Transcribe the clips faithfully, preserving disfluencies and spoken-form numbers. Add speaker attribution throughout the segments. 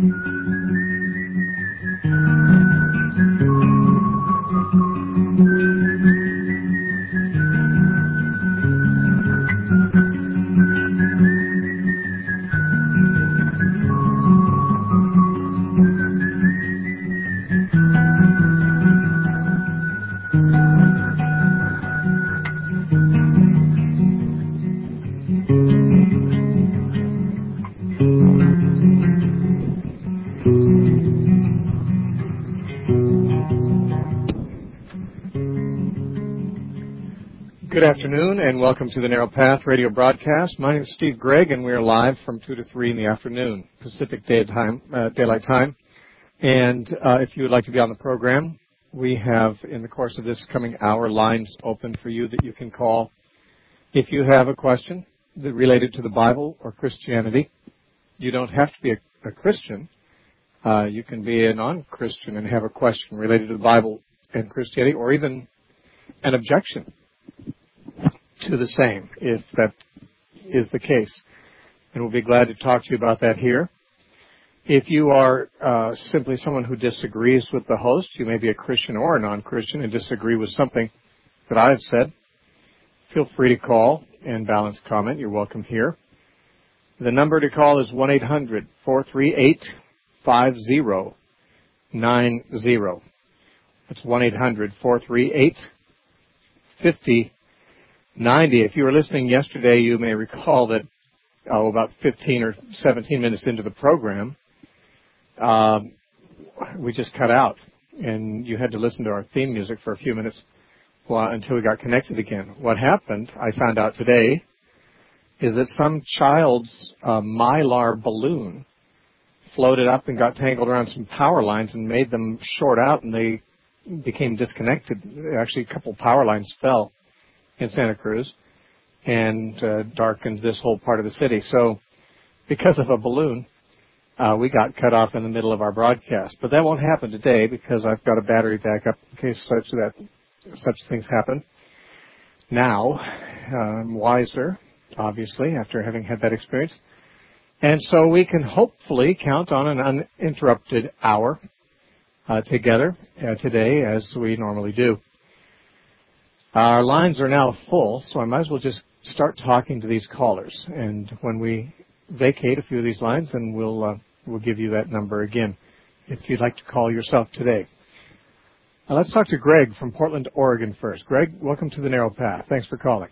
Speaker 1: Good afternoon, and welcome to the Narrow Path radio broadcast. My name is Steve Gregg, and we are live from two to three in the afternoon, Pacific Daytime, uh, Daylight Time. And uh, if you would like to be on the program, we have, in the course of this coming hour, lines open for you that you can call. If you have a question that related to the Bible or Christianity, you don't have to be a, a Christian. Uh, you can be a non-Christian and have a question related to the Bible and Christianity, or even an objection to the same, if that is the case. And we'll be glad to talk to you about that here. If you are uh, simply someone who disagrees with the host, you may be a Christian or a non-Christian and disagree with something that I've said, feel free to call and balance comment. You're welcome here. The number to call is one eight hundred, four three eight, five zero nine zero. That's one eight hundred, four three eight, five zero ninety. If you were listening yesterday, you may recall that oh, about fifteen or seventeen minutes into the program, um, we just cut out, and you had to listen to our theme music for a few minutes well, until we got connected again. What happened, I found out today, is that some child's uh, mylar balloon floated up and got tangled around some power lines and made them short out, and they became disconnected. Actually, a couple power lines fell in Santa Cruz and uh, darkened this whole part of the city. So because of a balloon, uh, we got cut off in the middle of our broadcast. But that won't happen today because I've got a battery backup in case such that such things happen. Now, I'm wiser, obviously, after having had that experience. And so we can hopefully count on an uninterrupted hour uh, together uh, today as we normally do. Our lines are now full, so I might as well just start talking to these callers. And when we vacate a few of these lines, then we'll uh, we'll give you that number again if you'd like to call yourself today. Now let's talk to Greg from Portland, Oregon first. Greg, welcome to the Narrow Path. Thanks for calling.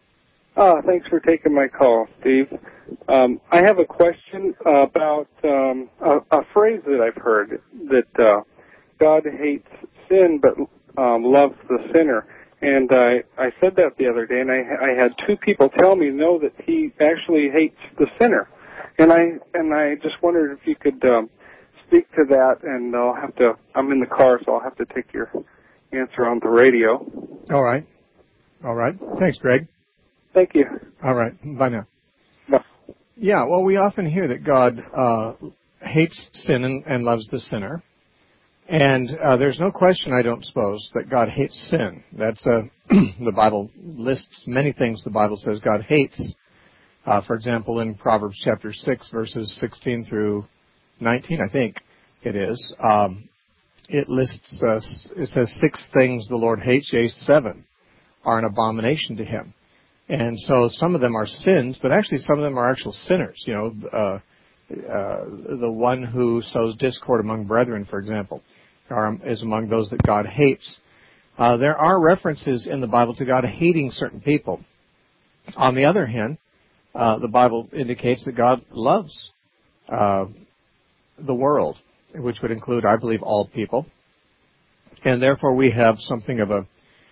Speaker 2: Uh, thanks for taking my call, Steve. Um, I have a question about um, a, a phrase that I've heard, that uh, God hates sin but um, loves the sinner. And I, I said that the other day, and I, I had two people tell me, no, that he actually hates the sinner. And I and I just wondered if you could um, speak to that, and I'll have to, I'm in the car, so I'll have to take your answer on the radio.
Speaker 1: All right. All right. Thanks, Greg.
Speaker 2: Thank you.
Speaker 1: All right. Bye now.
Speaker 2: Bye.
Speaker 1: Yeah, well, we often hear that God uh, hates sin and, and loves the sinner. And uh, there's no question, I don't suppose, that God hates sin. That's uh, the Bible lists many things the Bible says God hates. Uh, for example, in Proverbs chapter six, verses sixteen through nineteen, I think it is, um, it lists, uh, it says six things the Lord hates, yea, seven are an abomination to him. And so some of them are sins, but actually some of them are actual sinners. You know, uh, uh, the one who sows discord among brethren, for example, are, is among those that God hates. Uh, there are references in the Bible to God hating certain people. On the other hand, uh, the Bible indicates that God loves uh, the world, which would include, I believe, all people. And therefore we have something of a,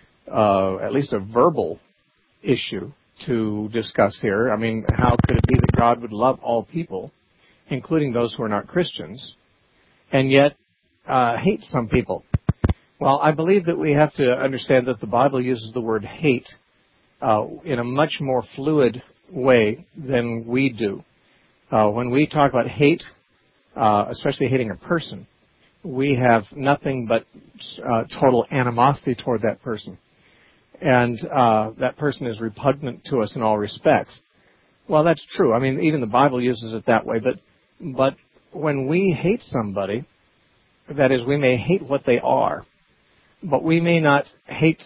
Speaker 1: uh, at least a verbal issue to discuss here. I mean, how could it be that God would love all people, including those who are not Christians, and yet uh, hate some people? Well, I believe that we have to understand that the Bible uses the word hate uh, in a much more fluid way than we do. Uh, when we talk about hate, uh, especially hating a person, we have nothing but uh, total animosity toward that person. And uh, that person is repugnant to us in all respects. Well, that's true. I mean, even the Bible uses it that way. But but when we hate somebody, that is, we may hate what they are, but we may not hate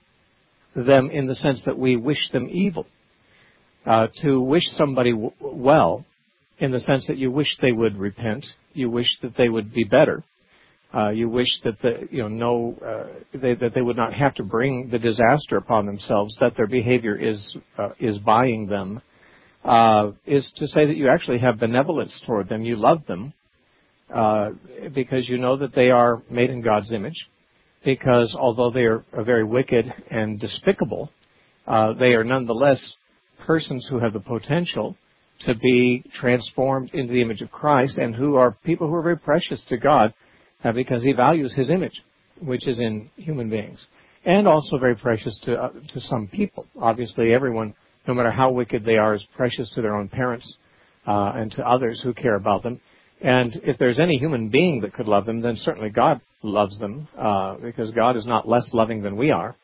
Speaker 1: them in the sense that we wish them evil. Uh, to wish somebody w- well, in the sense that you wish they would repent, you wish that they would be better, uh, you wish that the, you know, no, uh, they, that they would not have to bring the disaster upon themselves that their behavior is uh, is buying them, uh, is to say that you actually have benevolence toward them, you love them, uh, because you know that they are made in God's image, because although they are very wicked and despicable, uh, they are nonetheless persons who have the potential to be transformed into the image of Christ, and who are people who are very precious to God uh, because He values His image, which is in human beings, and also very precious to uh, to some people. Obviously, everyone, no matter how wicked they are, is precious to their own parents uh, and to others who care about them. And if there's any human being that could love them, then certainly God loves them, uh, because God is not less loving than we are.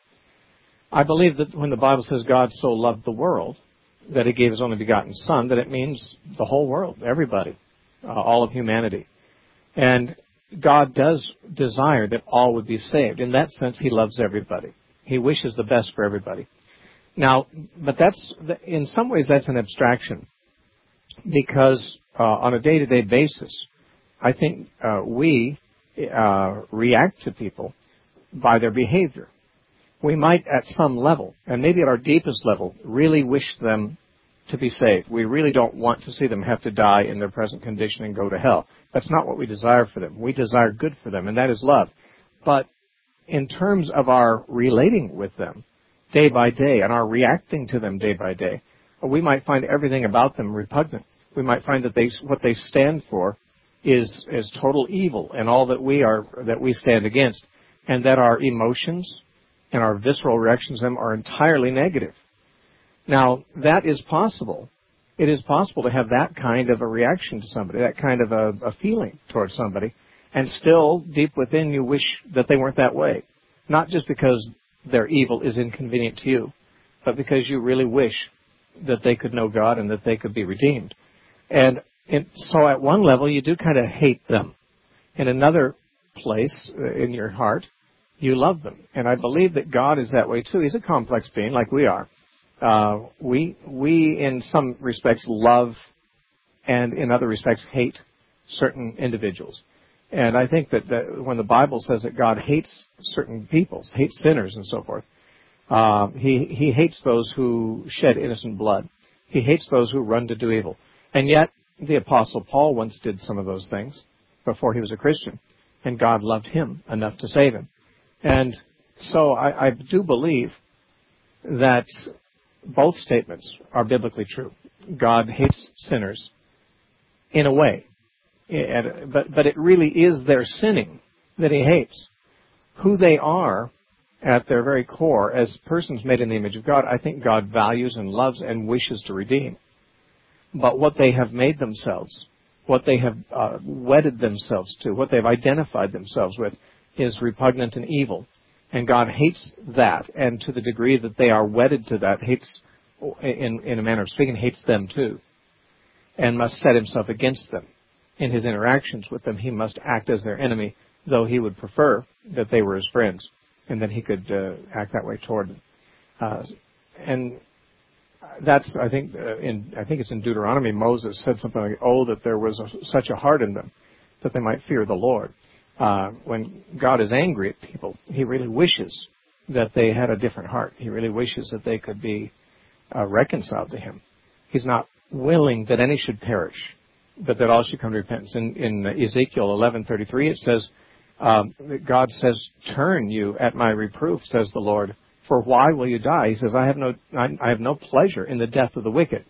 Speaker 1: I believe that when the Bible says God so loved the world, that He gave His only begotten Son, that it means the whole world, everybody, uh, all of humanity. And God does desire that all would be saved. In that sense, He loves everybody. He wishes the best for everybody. Now, but that's, in some ways, that's an abstraction, because uh, on a day-to-day basis, I think uh, we uh, react to people by their behavior. We might, at some level, and maybe at our deepest level, really wish them to be saved. We really don't want to see them have to die in their present condition and go to hell. That's not what we desire for them. We desire good for them, and that is love. But in terms of our relating with them day by day and our reacting to them day by day, we might find everything about them repugnant. We might find that they, what they stand for is, is total evil, and all that we are, that we stand against, and that our emotions and our visceral reactions to them are entirely negative. Now, that is possible. It is possible to have that kind of a reaction to somebody, that kind of a, a feeling towards somebody, and still, deep within, you wish that they weren't that way. Not just because their evil is inconvenient to you, but because you really wish that they could know God and that they could be redeemed. And in, so at one level, you do kind of hate them. In another place uh, in your heart, you love them. And I believe that God is that way too. He's a complex being like we are. Uh, we, we in some respects love and in other respects hate certain individuals. And I think that, that when the Bible says that God hates certain people, hates sinners and so forth, uh, he, he hates those who shed innocent blood. He hates those who run to do evil. And yet, the Apostle Paul once did some of those things before he was a Christian. And God loved him enough to save him. And so I, I do believe that both statements are biblically true. God hates sinners in a way. It, but, but it really is their sinning that He hates. Who they are at their very core as persons made in the image of God, I think God values and loves and wishes to redeem. But what they have made themselves, what they have uh, wedded themselves to, what they've identified themselves with, is repugnant and evil. And God hates that, and to the degree that they are wedded to that, hates, in, in a manner of speaking, hates them too, and must set Himself against them. In His interactions with them, He must act as their enemy, though He would prefer that they were His friends, and that He could uh, act that way toward them. Uh, and that's, I think, uh, in I think it's in Deuteronomy, Moses said something like, "Oh, that there was a, such a heart in them, that they might fear the Lord." Uh, when God is angry at people, He really wishes that they had a different heart. He really wishes that they could be uh, reconciled to Him. He's not willing that any should perish, but that all should come to repentance. In, in Ezekiel eleven thirty-three, it says, um, God says, "Turn you at my reproof, says the Lord, for why will you die?" He says, I have no, I, I have no pleasure in the death of the wicked.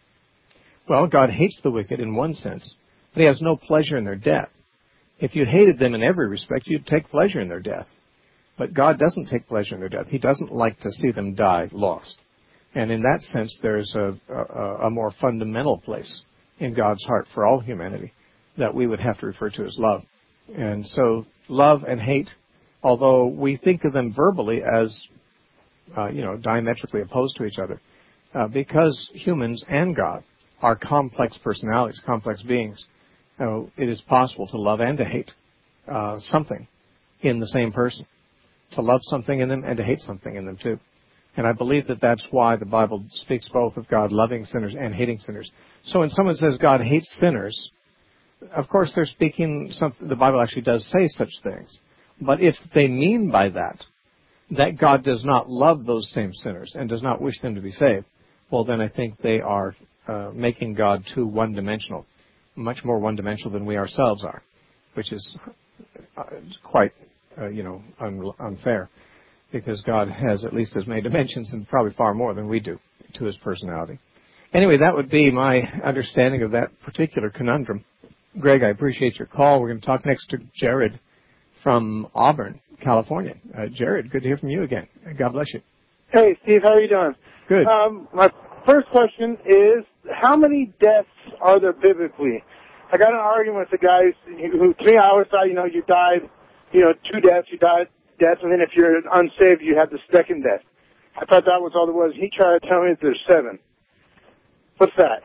Speaker 1: Well, God hates the wicked in one sense, but He has no pleasure in their death. If you hated them in every respect, you'd take pleasure in their death. But God doesn't take pleasure in their death. He doesn't like to see them die lost. And in that sense, there's a, a, a more fundamental place in God's heart for all humanity that we would have to refer to as love. And so love and hate, although we think of them verbally as, uh, you know, diametrically opposed to each other, uh, because humans and God are complex personalities, complex beings, uh, it is possible to love and to hate uh, something in the same person, to love something in them and to hate something in them too. And I believe that that's why the Bible speaks both of God loving sinners and hating sinners. So when someone says God hates sinners, of course they're speaking something, the Bible actually does say such things. But if they mean by that, that God does not love those same sinners and does not wish them to be saved, well then I think they are uh, making God too one-dimensional, much more one-dimensional than we ourselves are, which is uh, quite, uh, you know, un- unfair. Because God has at least as many dimensions and probably far more than we do to his personality. Anyway, that would be my understanding of that particular conundrum. Greg, I appreciate your call. We're going to talk next to Jared from Auburn, California. Uh, Jared, good to hear from you again. God bless you.
Speaker 3: Hey, Steve, how are you doing?
Speaker 1: Good.
Speaker 3: Um, my first question is, how many deaths are there biblically? I got in an argument with a guy who, who to me, I always thought, you know, you died, you know, two deaths, you died death, and then if you're unsaved, you have the second death. I thought that was all there was. He tried to tell me that there's seven. What's that?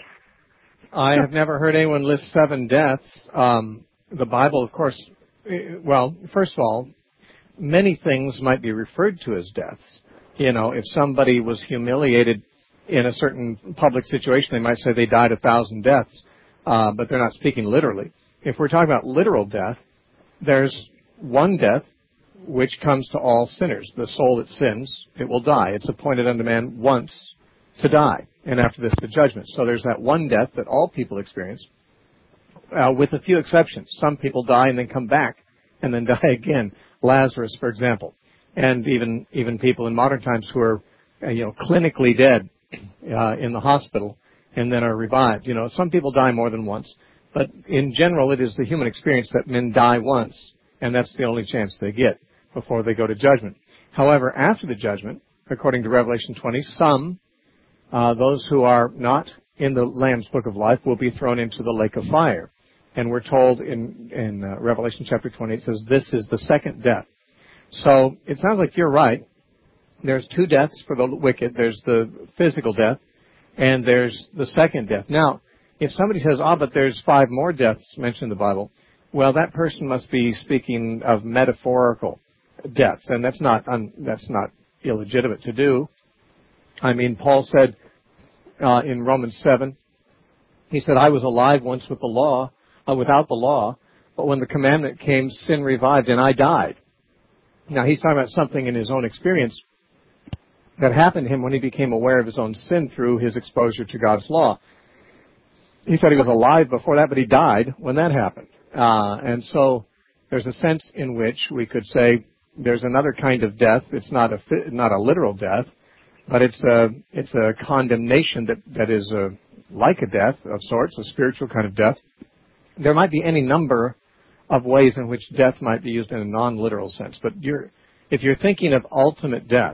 Speaker 1: I have never heard anyone list seven deaths. Um, the Bible, of course, well, first of all, many things might be referred to as deaths. You know, if somebody was humiliated in a certain public situation, they might say they died a thousand deaths, uh, but they're not speaking literally. If we're talking about literal death, there's one death which comes to all sinners. The soul that sins, it will die. It's appointed unto man once to die, and after this the judgment. So there's that one death that all people experience, uh, with a few exceptions. Some people die and then come back and then die again. Lazarus, for example, and even even people in modern times who are, uh, you know, clinically dead uh, in the hospital and then are revived. You know, some people die more than once, but in general it is the human experience that men die once, and that's the only chance they get before they go to judgment. However, after the judgment, according to Revelation twenty, some, uh, those who are not in the Lamb's Book of Life, will be thrown into the lake of fire. And we're told in, in uh, Revelation chapter twenty, it says, this is the second death. So it sounds like you're right. There's two deaths for the wicked. There's the physical death, and there's the second death. Now, if somebody says, ah, oh, but there's five more deaths mentioned in the Bible, well, that person must be speaking of metaphorical deaths, and that's not un, that's not illegitimate to do. I mean, Paul said uh, in Romans seven, he said, I was alive once with the law, uh, without the law, but when the commandment came, sin revived, and I died. Now, he's talking about something in his own experience that happened to him when he became aware of his own sin through his exposure to God's law. He said he was alive before that, but he died when that happened. Uh, and so there's a sense in which we could say there's another kind of death. It's not a not a literal death, but it's a it's a condemnation that that is a, like a death of sorts, a spiritual kind of death. There might be any number of ways in which death might be used in a non-literal sense, but you're if you're thinking of ultimate death,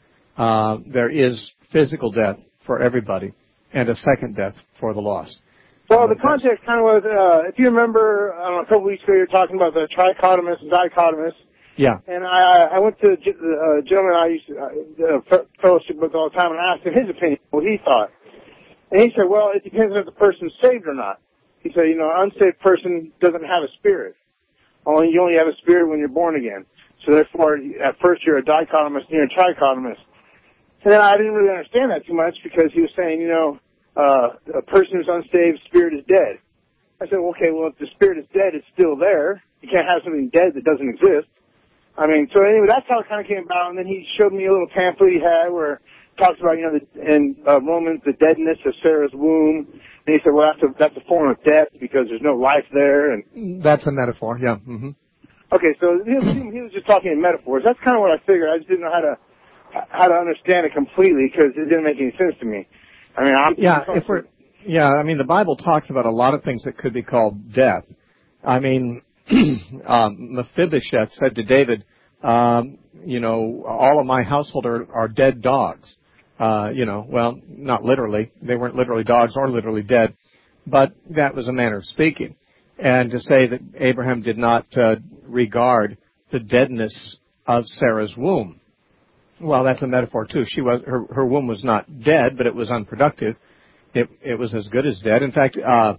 Speaker 1: uh, there is physical death for everybody and a second death for the lost.
Speaker 3: Well, the context kind of was, uh, if you remember, I don't know, a couple weeks ago, you were talking about the trichotomous and dichotomous.
Speaker 1: Yeah.
Speaker 3: And I, I went to the uh, gentleman I used to uh, fellowship with all the time and asked him his opinion, what he thought. And he said, well, it depends if the person's saved or not. He said, you know, an unsaved person doesn't have a spirit. Only you only have a spirit when you're born again. So therefore, at first you're a dichotomous and you're a trichotomous. And then I didn't really understand that too much because he was saying, you know, uh, a person who's unsaved, spirit is dead. I said, well, okay, well, if the spirit is dead, it's still there. You can't have something dead that doesn't exist. I mean, so anyway, that's how it kind of came about. And then he showed me a little pamphlet he had where it talks about, you know, the, in uh, Romans, the deadness of Sarah's womb. And he said, well, that's a, that's a form of death because there's no life there. And
Speaker 1: that's a metaphor, yeah. Mm-hmm.
Speaker 3: Okay, so he was, he was just talking in metaphors. That's kind of what I figured. I just didn't know how to how to understand it completely because it didn't make any sense to me. I mean, I'm
Speaker 1: yeah, if we're yeah, I mean, the Bible talks about a lot of things that could be called death. I mean, um, Mephibosheth said to David, um, you know, all of my household are, are dead dogs. Uh, you know, well, not literally. They weren't literally dogs or literally dead, but that was a manner of speaking. And to say that Abraham did not uh, regard the deadness of Sarah's womb, well, that's a metaphor too. She was her, her womb was not dead, but it was unproductive. It, it was as good as dead. In fact, uh,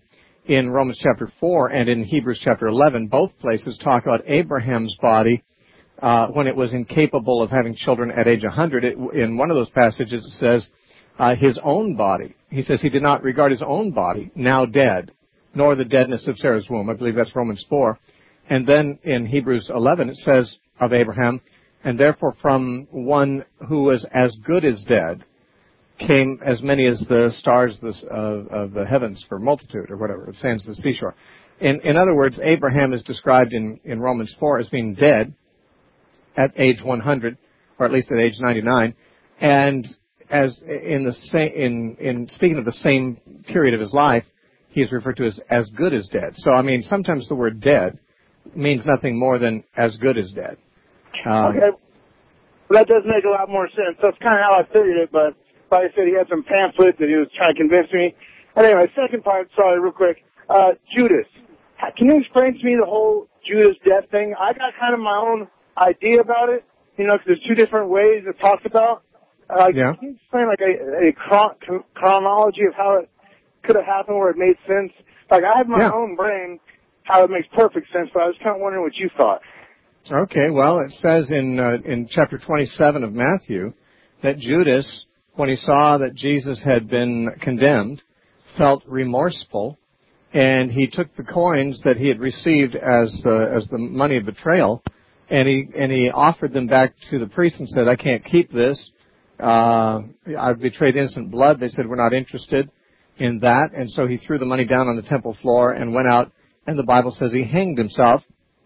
Speaker 1: in Romans chapter four and in Hebrews chapter eleven, both places talk about Abraham's body uh, when it was incapable of having children at age one hundred. It, in one of those passages it says uh, his own body. He says he did not regard his own body, now dead, nor the deadness of Sarah's womb. I believe that's Romans four. And then in Hebrews eleven it says of Abraham, and therefore from one who was as good as dead came as many as the stars of, of the heavens for multitude, or whatever, the sands of the seashore. In, in other words, Abraham is described in, in Romans four as being dead at age one hundred, or at least at age ninety-nine, and as in the same, in, in speaking of the same period of his life, he is referred to as as good as dead. So, I mean, sometimes the word dead means nothing more than as good as dead. Um,
Speaker 3: okay. Well, that does make a lot more sense. That's kind of how I figured it, but like I said, he had some pamphlets that he was trying to convince me. And anyway, second part, sorry, real quick. Uh, Judas. Can you explain to me the whole Judas death thing? I got kind of my own idea about it, you know, because there's two different ways it talks about. Uh,
Speaker 1: yeah.
Speaker 3: Can you explain, like, a, a chron- chronology of how it could have happened where it made sense? Like, I have my
Speaker 1: yeah.
Speaker 3: own brain how it makes perfect sense, but I was kind of wondering what you thought.
Speaker 1: Okay, well, it says in uh, in chapter twenty-seven of Matthew that Judas, when he saw that Jesus had been condemned, felt remorseful, and he took the coins that he had received as uh, as the money of betrayal, and he and he offered them back to the priest and said, "I can't keep this. Uh, I've betrayed innocent blood." They said, "We're not interested in that," and so he threw the money down on the temple floor and went out, and the Bible says he hanged himself.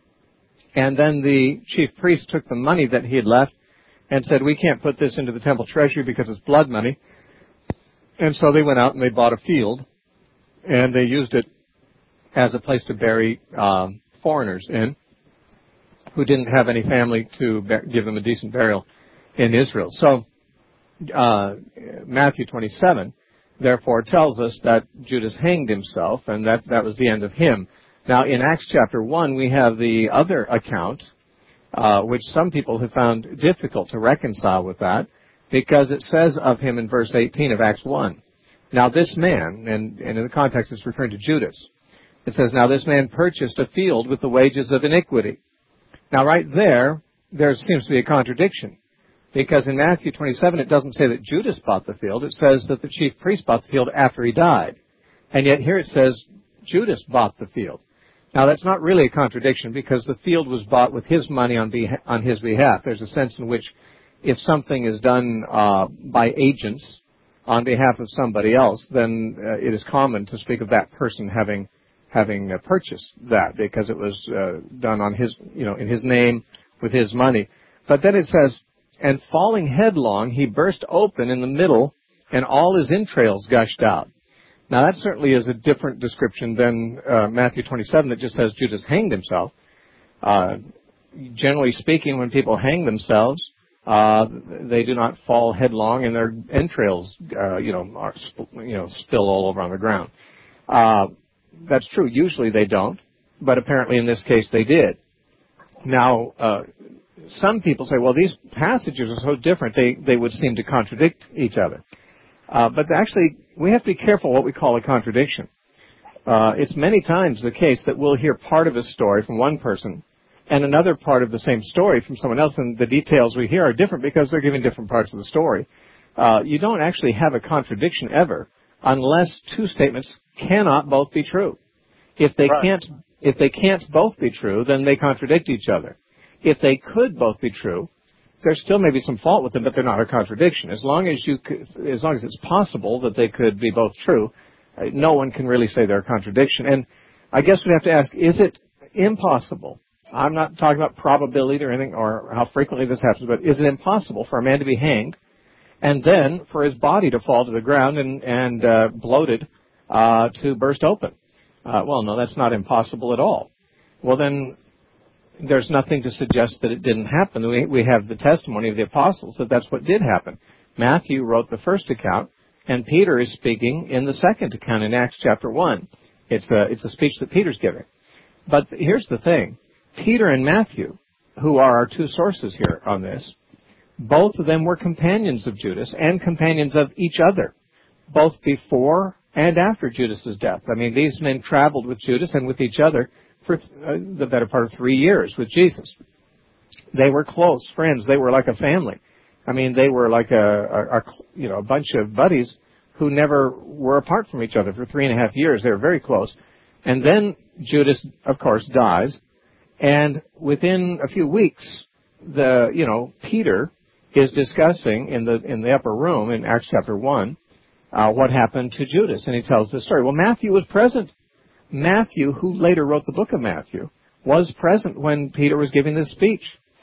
Speaker 1: And then the chief priest took the money that he had left and said, "We can't put this into the temple treasury because it's blood money." And so they went out and they bought a field, and they used it as a place to bury um, foreigners in who didn't have any family to be- give them a decent burial in Israel. So uh, Matthew twenty-seven, therefore, tells us that Judas hanged himself, and that, that was the end of him. Now, in Acts chapter one, we have the other account, uh, which some people have found difficult to reconcile with that, because it says of him in verse eighteen of Acts one, "Now this man," and, and in the context it's referring to Judas, it says, "Now this man purchased a field with the wages of iniquity." Now, right there, there seems to be a contradiction, because in Matthew twenty-seven it doesn't say that Judas bought the field, it says that the chief priest bought the field after he died. And yet here it says Judas bought the field. Now, that's not really a contradiction, because the field was bought with his money on, beha- on his behalf. There's a sense in which if something is done uh, by agents on behalf of somebody else, then uh, it is common to speak of that person having having uh, purchased that, because it was uh, done on his, you know, in his name with his money. But then it says, "And falling headlong, he burst open in the middle, and all his entrails gushed out." Now, that certainly is a different description than uh, Matthew twenty-seven that just says Judas hanged himself. Uh, generally speaking, when people hang themselves, uh, they do not fall headlong, and their entrails, uh, you know, are sp- you know, spill all over on the ground. Uh, that's true. Usually they don't, but apparently in this case they did. Now, uh, some people say, well, these passages are so different, they, they would seem to contradict each other. Uh, but actually, we have to be careful what we call a contradiction. Uh, it's many times the case that we'll hear part of a story from one person and another part of the same story from someone else, and the details we hear are different because they're giving different parts of the story. Uh, you don't actually have a contradiction ever unless two statements cannot both be true. If they
Speaker 3: right.
Speaker 1: can't, if they can't both be true, then they contradict each other. If they could both be true, there still may be some fault with them, but they're not a contradiction. As long as you, could, as long as it's possible that they could be both true, uh, no one can really say they're a contradiction. And I guess we have to ask: is it impossible? I'm not talking about probability or anything, or how frequently this happens, but is it impossible for a man to be hanged and then for his body to fall to the ground and, and uh, bloated uh, to burst open? Uh, well, no, that's not impossible at all. Well, then there's nothing to suggest that it didn't happen. We, we have the testimony of the apostles that that's what did happen. Matthew wrote the first account, and Peter is speaking in the second account in Acts chapter one. It's a, it's a speech that Peter's giving. But here's the thing. Peter and Matthew, who are our two sources here on this, both of them were companions of Judas and companions of each other, both before and after Judas's death. I mean, these men traveled with Judas and with each other for uh, the better part of three years with Jesus. They were close friends. They were like a family. I mean, they were like a, a, a you know a bunch of buddies who never were apart from each other for three and a half years. They were very close. And then Judas, of course, dies. And within a few weeks, the you know Peter is discussing in the in the upper room in Acts chapter one uh, what happened to Judas, and he tells this story. Well, Matthew was present. Matthew, who later wrote the book of Matthew, was present when Peter was giving this speech.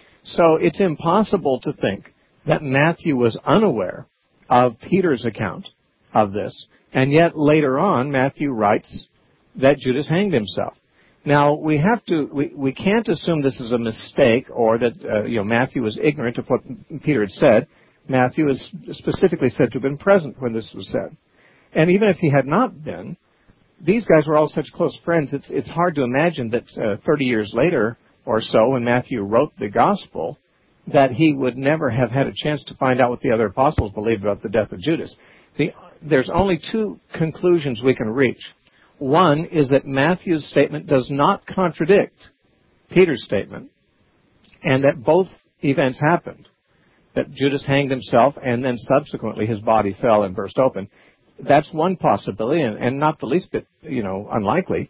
Speaker 1: So it's impossible to think that Matthew was unaware of Peter's account of this, and yet later on Matthew writes that Judas hanged himself. Now, we have to, we, we can't assume this is a mistake or that, uh, you know, Matthew was ignorant of what Peter had said. Matthew is specifically said to have been present when this was said. And even if he had not been, these guys were all such close friends, it's, it's hard to imagine that uh, thirty years later or so, when Matthew wrote the gospel, that he would never have had a chance to find out what the other apostles believed about the death of Judas. The, there's only two conclusions we can reach. One is that Matthew's statement does not contradict Peter's statement, and that both events happened, that Judas hanged himself and then subsequently his body fell and burst open. That's one possibility, and, and not the least bit, you know, unlikely.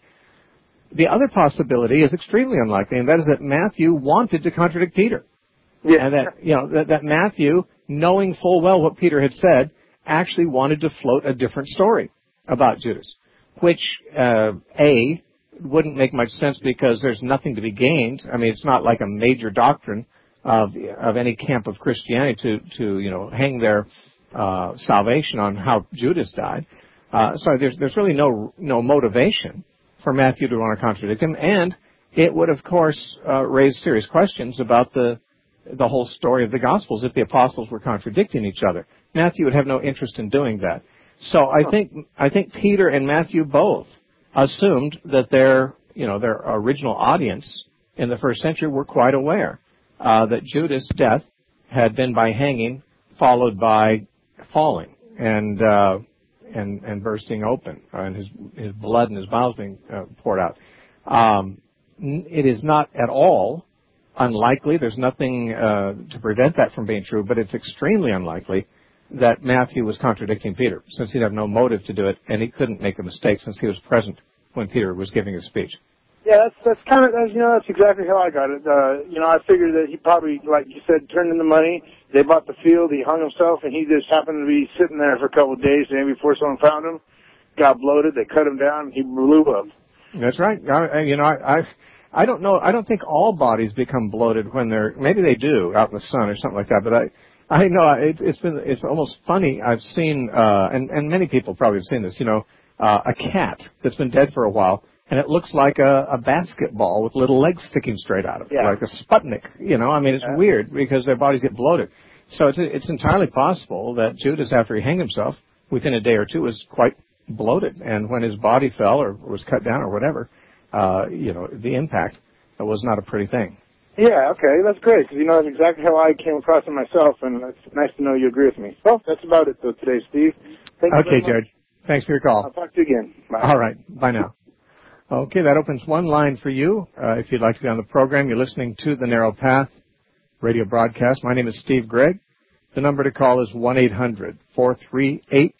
Speaker 1: The other possibility is extremely unlikely, and that is that Matthew wanted to contradict Peter.
Speaker 3: Yeah.
Speaker 1: And that, you know, that, that Matthew, knowing full well what Peter had said, actually wanted to float a different story about Judas, which, uh, A, wouldn't make much sense because there's nothing to be gained. I mean, it's not like a major doctrine of of any camp of Christianity to, to you know, hang their uh, salvation on how Judas died. Uh, so there's there's really no no motivation for Matthew to want to contradict him, and it would, of course, uh, raise serious questions about the the whole story of the Gospels if the apostles were contradicting each other. Matthew would have no interest in doing that. So I think I think Peter and Matthew both assumed that their you know their original audience in the first century were quite aware uh, that Judas' death had been by hanging, followed by falling and uh, and and bursting open, uh, and his his blood and his bowels being uh, poured out. Um, it is not at all unlikely. There's nothing uh, to prevent that from being true, but it's extremely unlikely that Matthew was contradicting Peter, since he'd have no motive to do it, and he couldn't make a mistake since he was present when Peter was giving his speech.
Speaker 3: Yeah, that's that's kind of that's, you know that's exactly how I got it. Uh, you know, I figured that he probably, like you said, turned in the money. They bought the field. He hung himself, and he just happened to be sitting there for a couple of days. And before someone found him, got bloated. They cut him down, and he blew up. That's
Speaker 1: right. I, you know, I, I I don't know. I don't think all bodies become bloated when they're. Maybe they do out in the sun or something like that. But I. I know it's, it's been it's almost funny. I've seen uh, and and many people probably have seen this. You know, uh, a cat that's been dead for a while, and it looks like a, a basketball with little legs sticking straight out of it,
Speaker 3: yeah.
Speaker 1: like a Sputnik. You know, I mean, it's yeah. weird because their bodies get bloated. So it's it's entirely possible that Judas, after he hanged himself, within a day or two, was quite bloated, and when his body fell or was cut down or whatever, uh, you know, the impact was not a pretty thing.
Speaker 3: Yeah, okay, that's great, because, you know, that's exactly how I came across it myself, and it's nice to know you agree with me. Well, that's about it, though, today, Steve. Thank
Speaker 1: okay, Jared. Thanks for your call.
Speaker 3: I'll talk to you again. Bye.
Speaker 1: All right. Bye now. Okay, that opens one line for you. Uh, if you'd like to be on the program, you're listening to the Narrow Path radio broadcast. My name is Steve Gregg. The number to call is one eight hundred four three eight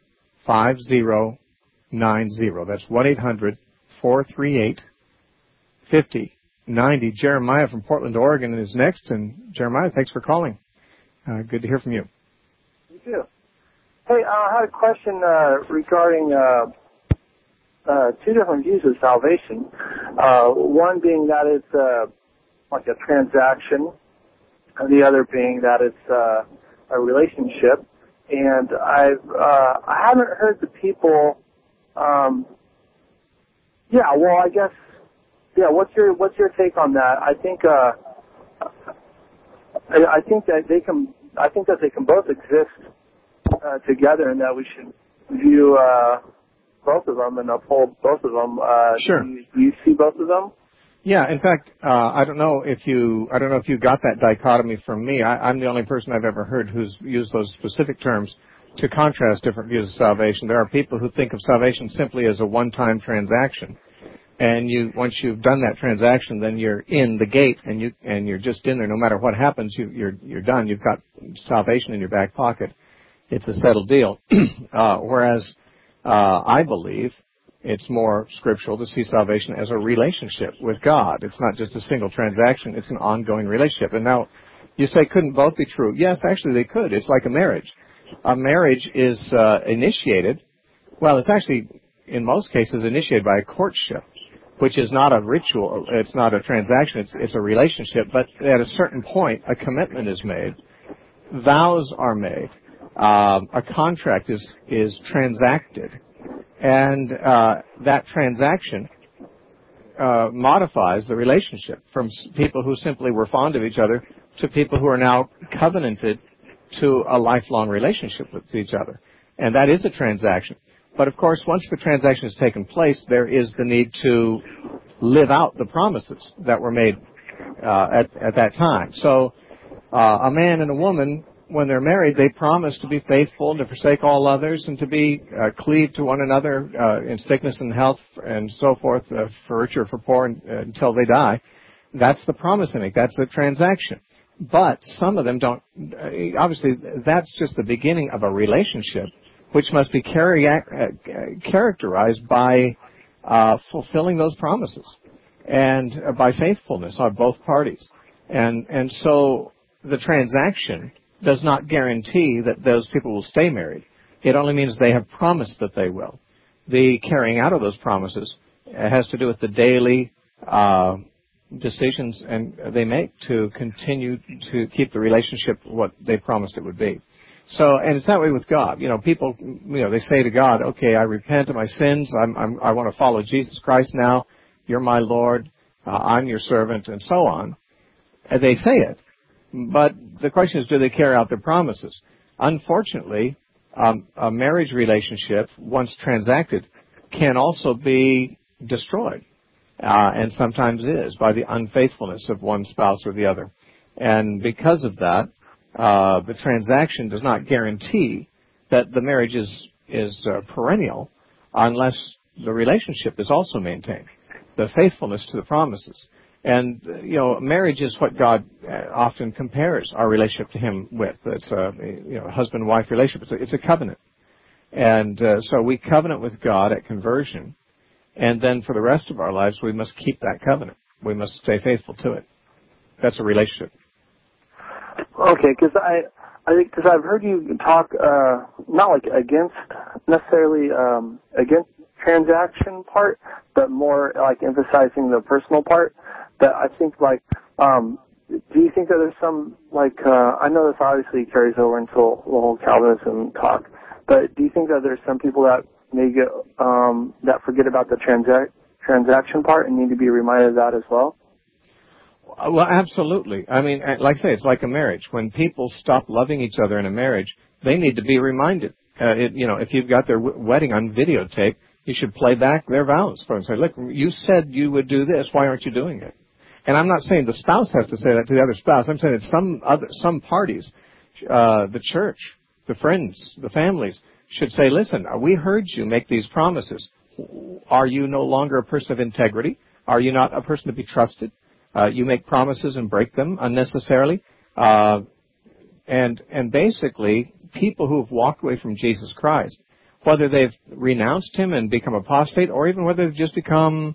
Speaker 1: five zero nine zero. That's one eight hundred four three eight five zero ninety. Jeremiah from Portland, Oregon is next. And Jeremiah, thanks for calling. Uh, good to hear from you.
Speaker 4: You too. Hey, uh, I had a question uh, regarding uh, uh, two different views of salvation. Uh, one being that it's uh, like a transaction, and the other being that it's uh, a relationship. And I've uh, I haven't heard the people. Um, yeah, well, I guess. Yeah, what's your what's your take on that? I think uh, I, I think that they can I think that they can both exist uh, together, and that we should view uh, both of them and uphold both of them. Uh,
Speaker 1: sure.
Speaker 4: Do you, do you see both of them?
Speaker 1: Yeah. In fact, uh, I don't know if you I don't know if you got that dichotomy from me. I, I'm the only person I've ever heard who's used those specific terms. to contrast different views of salvation. There are people who think of salvation simply as a one-time transaction. And you, once you've done that transaction, then you're in the gate, and you and you're just in there. No matter what happens, you, you're you're done. You've got salvation in your back pocket. It's a settled deal. uh, whereas uh, I believe it's more scriptural to see salvation as a relationship with God. It's not just a single transaction. It's an ongoing relationship. And now, you say, couldn't both be true? Yes, actually they could. It's like a marriage. A marriage is uh, initiated. Well, it's actually, in most cases, initiated by a courtship, which is not a ritual, it's not a transaction, it's, it's a relationship, but at a certain point, a commitment is made, vows are made, um, a contract is, is transacted, and uh, that transaction uh, modifies the relationship from people who simply were fond of each other to people who are now covenanted to a lifelong relationship with each other. And that is a transaction. But, of course, once the transaction has taken place, there is the need to live out the promises that were made uh, at, at that time. So uh, a man and a woman, when they're married, they promise to be faithful and to forsake all others and to be uh, cleaved to one another uh, in sickness and health and so forth, uh, for rich or for poor, and, uh, until they die. That's the promise they make. That's the transaction. But some of them don't. Uh, obviously, that's just the beginning of a relationship, which must be carry, uh, characterized by uh, fulfilling those promises and uh, by faithfulness on both parties. And and so the transaction does not guarantee that those people will stay married. It only means they have promised that they will. The carrying out of those promises has to do with the daily uh, decisions and they make to continue to keep the relationship what they promised it would be. So, and it's that way with God. You know, people, you know, they say to God, okay, I repent of my sins. I'm, I'm, I want to follow Jesus Christ now. You're my Lord. Uh, I'm your servant, and so on. And they say it. But the question is, do they carry out their promises? Unfortunately, um, a marriage relationship, once transacted, can also be destroyed. Uh, and sometimes is by the unfaithfulness of one spouse or the other. And because of that, Uh, the transaction does not guarantee that the marriage is is uh, perennial unless the relationship is also maintained, the faithfulness to the promises. And, uh, you know, marriage is what God uh, often compares our relationship to Him with. It's a, you know, husband-wife relationship. It's a, it's a covenant. And uh, so we covenant with God at conversion, and then for the rest of our lives we must keep that covenant. We must stay faithful to it. That's a relationship.
Speaker 4: Okay, because I, I think because I've heard you talk uh, not like against necessarily um, against transaction part, but more like emphasizing the personal part. That I think like, um, do you think that there's some like uh, I know this obviously carries over into the whole Calvinism talk, but do you think that there's some people that may get um, that forget about the transac- transaction part and need to be reminded of that as well?
Speaker 1: Well, absolutely. I mean, like I say, it's like a marriage. When people stop loving each other in a marriage, they need to be reminded. Uh, it, you know, if you've got their w- wedding on videotape, you should play back their vows for them. Say, look, you said you would do this. Why aren't you doing it? And I'm not saying the spouse has to say that to the other spouse. I'm saying that some other, some parties, uh, the church, the friends, the families, should say, listen, we heard you make these promises. Are you no longer a person of integrity? Are you not a person to be trusted? Uh, you make promises and break them unnecessarily. Uh, and and basically, people who have walked away from Jesus Christ, whether they've renounced Him and become apostate, or even whether they've just become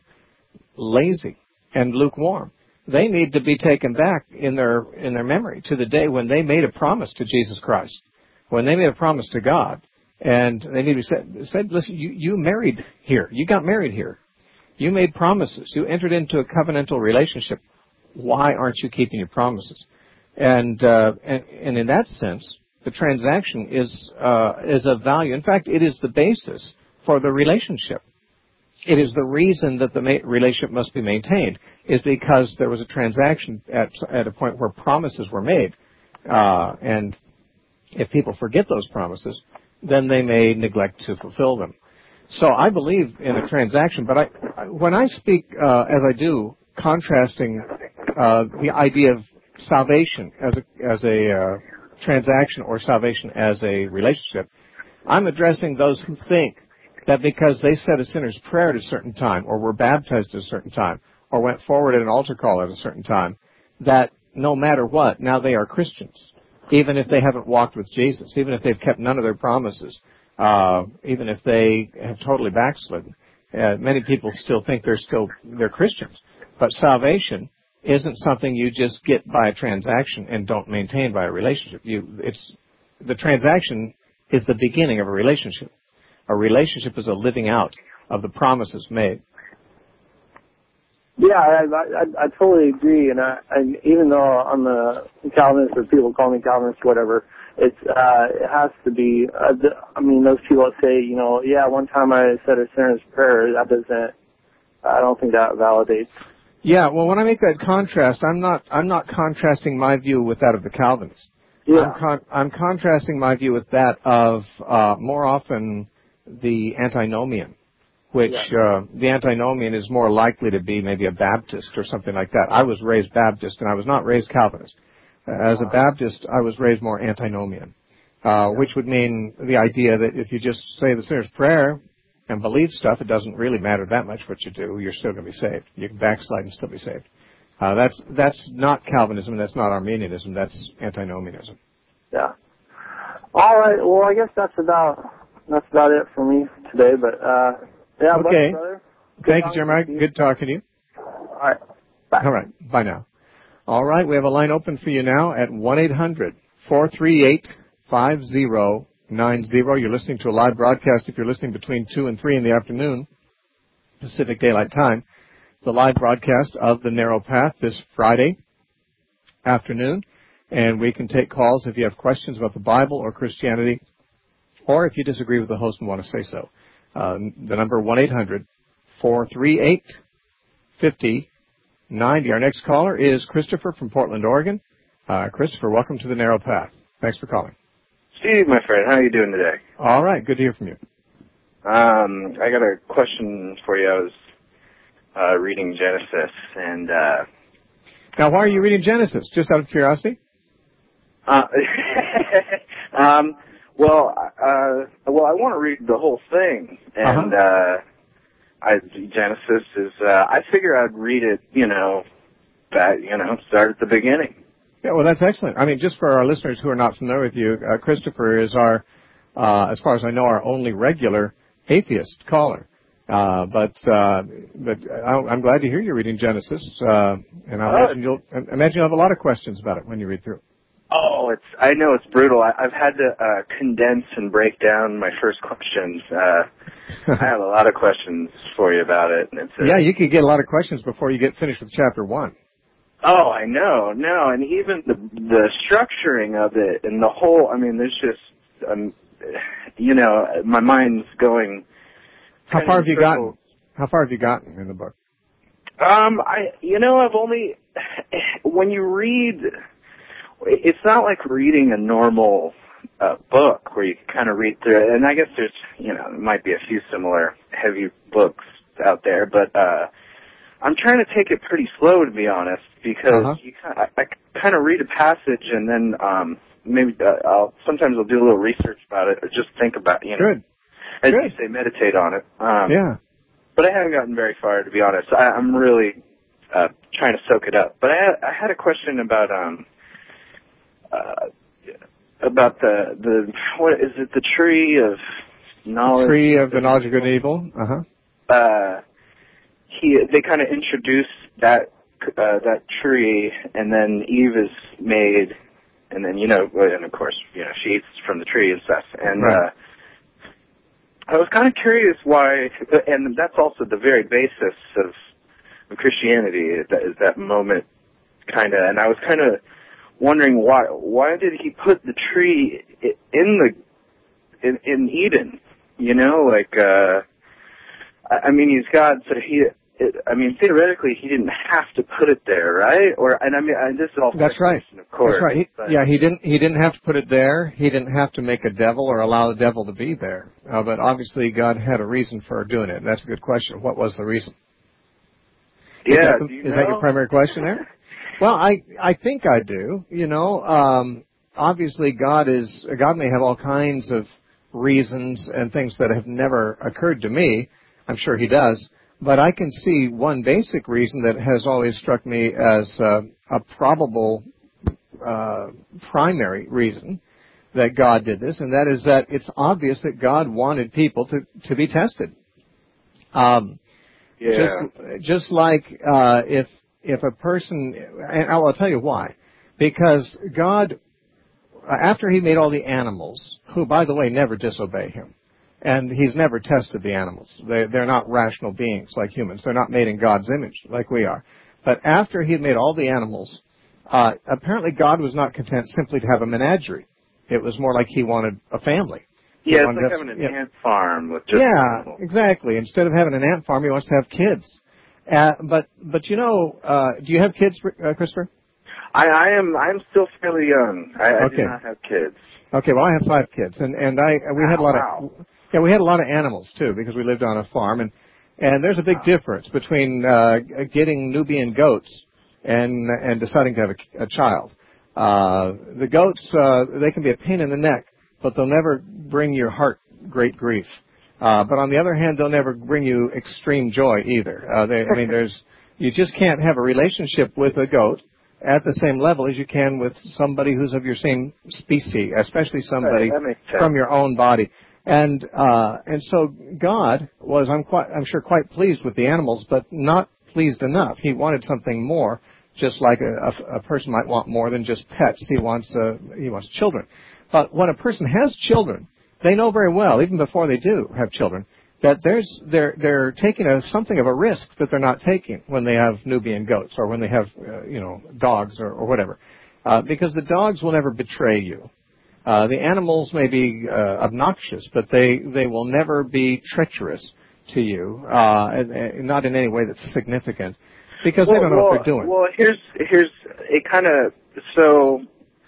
Speaker 1: lazy and lukewarm, they need to be taken back in their in their memory to the day when they made a promise to Jesus Christ, when they made a promise to God. And they need to be said, said listen, you, you married here. You got married here. You made promises. You entered into a covenantal relationship. Why aren't you keeping your promises? And, uh, and, and in that sense, the transaction is, uh, is of value. In fact, it is the basis for the relationship. It is the reason that the ma- relationship must be maintained, is because there was a transaction at, at a point where promises were made. Uh, and if people forget those promises, then they may neglect to fulfill them. So I believe in a transaction, but I, when I speak, uh, as I do, contrasting uh, the idea of salvation as a, as a uh, transaction or salvation as a relationship, I'm addressing those who think that because they said a sinner's prayer at a certain time, or were baptized at a certain time, or went forward at an altar call at a certain time, that no matter what, now they are Christians, even if they haven't walked with Jesus, even if they've kept none of their promises, uh, even if they have totally backslidden. Uh, many people still think they're still they're Christians, but salvation isn't something you just get by a transaction and don't maintain by a relationship. You, it's the transaction is the beginning of a relationship. A relationship is a living out of the promises made.
Speaker 4: Yeah, I, I, I totally agree, and, I, and even though I'm a Calvinist, or people call me Calvinist, whatever, it's uh, it has to be. Uh, the, I mean, those people that say, you know, yeah, one time I said a sinner's prayer, that doesn't. I don't think that validates.
Speaker 1: Yeah, well, when I make that contrast, I'm not I'm not contrasting my view with that of the Calvinists.
Speaker 4: Yeah.
Speaker 1: I'm, con- I'm contrasting my view with that of uh, more often the antinomian, which
Speaker 4: yeah.
Speaker 1: uh, the antinomian is more likely to be maybe a Baptist or something like that. I was raised Baptist, and I was not raised Calvinist. As a Baptist, I was raised more antinomian, uh, yeah. which would mean the idea that if you just say the sinner's prayer and believe stuff, it doesn't really matter that much what you do. You're still going to be saved. You can backslide and still be saved. Uh, that's that's not Calvinism. That's not Arminianism. That's antinomianism.
Speaker 4: Yeah. All right. Well, I guess that's about that's about it for me today. But uh, yeah.
Speaker 1: Okay.
Speaker 4: Brother.
Speaker 1: Thank you, Jeremiah. Good talking to you.
Speaker 4: All right. Bye.
Speaker 1: All right. Bye now. All right. We have a line open for you now at one eight hundred four three eight five zero nine zero. You're listening to a live broadcast. If you're listening between two and three in the afternoon, Pacific Daylight Time, the live broadcast of The Narrow Path this Friday afternoon. And we can take calls if you have questions about the Bible or Christianity, or if you disagree with the host and want to say so. Uh, the number one eight hundred four three eight five zero nine zero. Our next caller is Christopher from Portland, Oregon. Uh, Christopher, welcome to The Narrow Path. Thanks for calling.
Speaker 5: Steve, my friend, how are you doing today?
Speaker 1: All right, good to hear from you.
Speaker 5: Um, I got a question for you. I was uh, reading Genesis, and uh,
Speaker 1: now, why are you reading Genesis? Just out of curiosity?
Speaker 5: Uh, um, well, uh, well, I want to read the whole thing, and
Speaker 1: uh-huh.
Speaker 5: uh, I, Genesis is. Uh, I figure I'd read it, you know, that you know, start at the beginning.
Speaker 1: Yeah, well, that's excellent. I mean, just for our listeners who are not familiar with you, uh, Christopher is our, uh, as far as I know, our only regular atheist caller. Uh, but uh, but I'm glad to hear you're reading Genesis, uh, and I imagine you'll I imagine you'll have a lot of questions about it when you read through.
Speaker 5: Oh, it's I know it's brutal. I, I've had to uh, condense and break down my first questions. Uh, I have a lot of questions for you about it. And it's a,
Speaker 1: yeah, you could get a lot of questions before you get finished with chapter one.
Speaker 5: Oh, I know, no, and even the the structuring of it and the whole. I mean, there's just, um, you know, my mind's going.
Speaker 1: How far have you gotten? How far have you gotten in the book?
Speaker 5: Um, I, you know, I've only when you read. It's not like reading a normal uh, book where you can kind of read through it. And I guess there's, you know, there might be a few similar heavy books out there, but uh, I'm trying to take it pretty slow, to be honest, because
Speaker 1: uh-huh.
Speaker 5: you kind of, I, I kind of read a passage and then um, maybe uh, I'll sometimes I'll do a little research about it or just think about, you know,
Speaker 1: Good.
Speaker 5: as
Speaker 1: Good.
Speaker 5: you say, meditate on it. Um,
Speaker 1: yeah.
Speaker 5: But I haven't gotten very far, to be honest. I, I'm really uh, trying to soak it up. But I, I had a question about. Um, Uh, about the, the, what is it, the tree of knowledge?
Speaker 1: The tree of the knowledge of good and evil, uh-huh.
Speaker 5: Uh, he, they kind of introduce that, uh, that tree, and then Eve is made, and then, you know, and of course, you know, she eats from the tree and stuff, and,
Speaker 1: right.
Speaker 5: uh, I was kind of curious why, and that's also the very basis of, of Christianity, that is that moment, kind of, and I was kind of wondering why why did he put the tree in the in, in Eden? You know, like uh, I mean, he's God, so he. It, I mean, theoretically, he didn't have to put it there, right? Or and I mean, I, this is all.
Speaker 1: That's right.
Speaker 5: Of course.
Speaker 1: That's right. He, yeah, he didn't. He didn't have to put it there. He didn't have to make a devil or allow the devil to be there. Uh, but obviously, God had a reason for doing it. And that's a good question. What was the reason?
Speaker 5: Yeah.
Speaker 1: Is that,
Speaker 5: do you
Speaker 1: is
Speaker 5: know?
Speaker 1: that your primary question there? Well, I I think I do. You know, um, obviously God is God may have all kinds of reasons and things that have never occurred to me. I'm sure he does. But I can see one basic reason that has always struck me as uh, a probable uh, primary reason that God did this, and that is that it's obvious that God wanted people to, to be tested. Um,
Speaker 5: yeah.
Speaker 1: Just, just like uh, if if a person, and I'll, I'll tell you why. Because God, after he made all the animals, who, by the way, never disobey him, and he's never tested the animals. They, they're not rational beings like humans. They're not made in God's image like we are. But after he had made all the animals, uh, apparently God was not content simply to have a menagerie. It was more like he wanted a family.
Speaker 5: Yeah, it's like
Speaker 1: to,
Speaker 5: having an
Speaker 1: yeah.
Speaker 5: ant farm with just
Speaker 1: Yeah,
Speaker 5: animals.
Speaker 1: Exactly. Instead of having an ant farm, he wants to have kids. Uh, but, but you know, uh, do you have kids, uh, Christopher?
Speaker 5: I, I am I'm still fairly young. I, I
Speaker 1: Okay.
Speaker 5: do not have kids.
Speaker 1: Okay, well, I have five kids, and and I we had a lot
Speaker 5: wow.
Speaker 1: of yeah we had a lot of animals too because we lived on a farm, and and there's a big wow. difference between uh, getting Nubian goats and and deciding to have a, a child. Uh, the goats uh, they can be a pain in the neck, but they'll never bring your heart great grief. Uh, but on the other hand, they'll never bring you extreme joy either. Uh, they, I mean, there's you just can't have a relationship with a goat at the same level as you can with somebody who's of your same species, especially somebody
Speaker 5: right,
Speaker 1: from your own body. And uh, and so God was, I'm quite, I'm sure, quite pleased with the animals, but not pleased enough. He wanted something more, just like a, a, a person might want more than just pets. He wants uh, he wants children. But when a person has children, they know very well, even before they do have children, that there's they're they're taking a, something of a risk that they're not taking when they have Nubian goats or when they have uh, you know dogs or, or whatever, uh, because the dogs will never betray you. Uh, the animals may be uh, obnoxious, but they they will never be treacherous to you, uh, and, and not in any way that's significant, because
Speaker 5: well,
Speaker 1: they don't know
Speaker 5: well,
Speaker 1: what they're doing.
Speaker 5: Well, here's here's it kind of so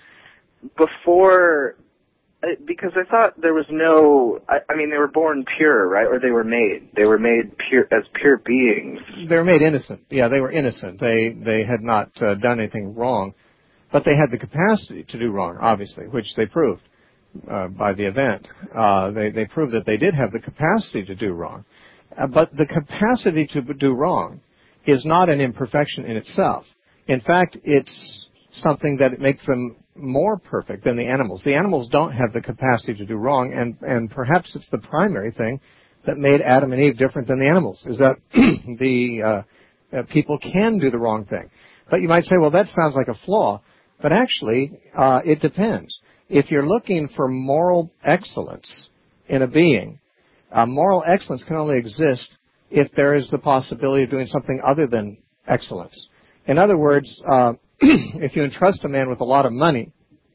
Speaker 5: before. Because I thought there was no, I, I mean, they were born pure, right? Or they were made. They were made pure as pure beings.
Speaker 1: They were made innocent. Yeah, they were innocent. They they had not uh, done anything wrong, but they had the capacity to do wrong, obviously, which they proved uh, by the event. Uh, they they proved that they did have the capacity to do wrong, uh, but the capacity to do wrong is not an imperfection in itself. In fact, it's something that makes them more perfect than the animals. The animals don't have the capacity to do wrong, and, and perhaps it's the primary thing that made Adam and Eve different than the animals, is that the uh, uh, people can do the wrong thing. But you might say, well, that sounds like a flaw. But actually, uh, it depends. If you're looking for moral excellence in a being, uh, moral excellence can only exist if there is the possibility of doing something other than excellence. In other words, uh, if you entrust a man with a lot of money,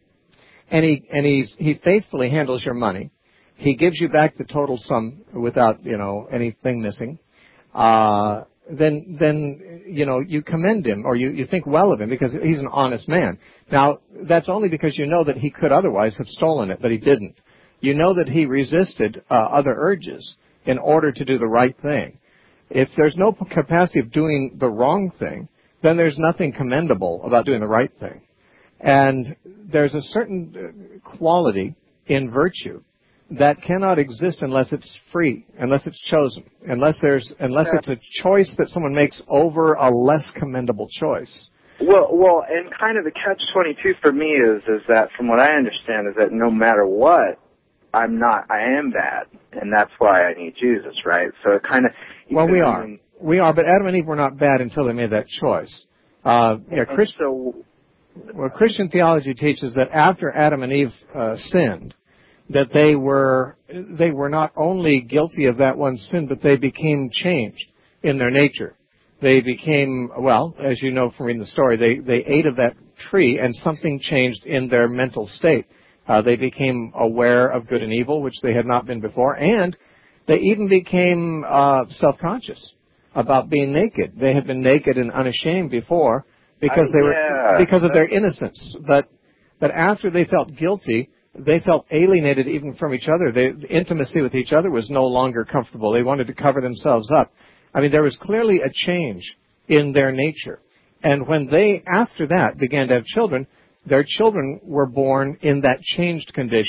Speaker 1: and he and he's, he faithfully handles your money, he gives you back the total sum without you know anything missing, uh, then then you know you commend him or you, you think well of him because he's an honest man. Now that's only because you know that he could otherwise have stolen it, but he didn't. You know that he resisted uh, other urges in order to do the right thing. If there's no capacity of doing the wrong thing, then there's nothing commendable about doing the right thing. And there's a certain quality in virtue that cannot exist unless it's free, unless it's chosen, unless there's, unless it's a choice that someone makes over a less commendable choice.
Speaker 5: Well, well, and kind of the catch twenty-two for me is, is that from what I understand is that no matter what, I'm not, I am bad, and that's why I need Jesus, right? So it kind of.
Speaker 1: Well, we are. Even, We are, but Adam and Eve were not bad until they made that choice. Uh, yeah, Christ,
Speaker 5: so,
Speaker 1: well, Christian theology teaches that after Adam and Eve uh, sinned, that they were they were not only guilty of that one sin, but they became changed in their nature. They became, well, as you know from reading the story, they, they ate of that tree and something changed in their mental state. Uh, they became aware of good and evil, which they had not been before, and they even became uh, self-conscious about being naked. They had been naked and unashamed before because they were
Speaker 5: yeah.
Speaker 1: because of their innocence. But but after they felt guilty, they felt alienated even from each other. They, the intimacy with each other was no longer comfortable. They wanted to cover themselves up. I mean, there was clearly a change in their nature. And when they, after that, began to have children, their children were born in that changed condition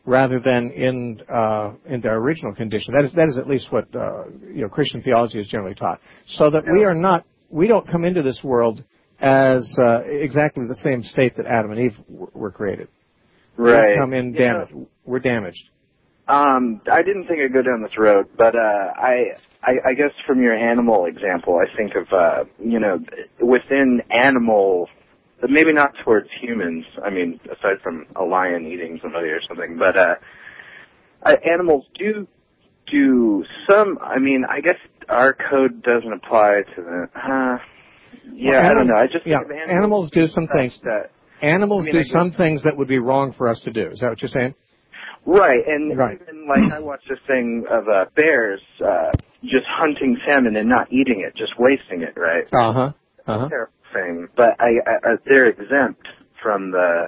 Speaker 1: rather than in uh, in their original condition. That is that is at least what uh, you know Christian theology is generally taught. So that we are not we don't come into this world as uh, exactly the same state that Adam and Eve w- were created.
Speaker 5: Right.
Speaker 1: We come in damaged. Yeah. We're damaged.
Speaker 5: Um, I didn't think I'd go down this road, but uh, I, I I guess from your animal example, I think of uh, you know within animal. Maybe not towards humans. I mean, aside from a lion eating somebody or something, but uh, uh, animals do do some. I mean, I guess our code doesn't apply to the. Uh, yeah, well,
Speaker 1: animals,
Speaker 5: I don't know. I just
Speaker 1: yeah,
Speaker 5: think of animals,
Speaker 1: animals do some things.
Speaker 5: That
Speaker 1: animals
Speaker 5: I mean,
Speaker 1: do
Speaker 5: I guess,
Speaker 1: some things that would be wrong for us to do. Is that what you're saying?
Speaker 5: Right, and
Speaker 1: right.
Speaker 5: even like I watched this thing of uh, bears uh, just hunting salmon and not eating it, just wasting it. Right.
Speaker 1: Uh huh. Uh huh.
Speaker 5: Thing, but I, I, they're exempt from the.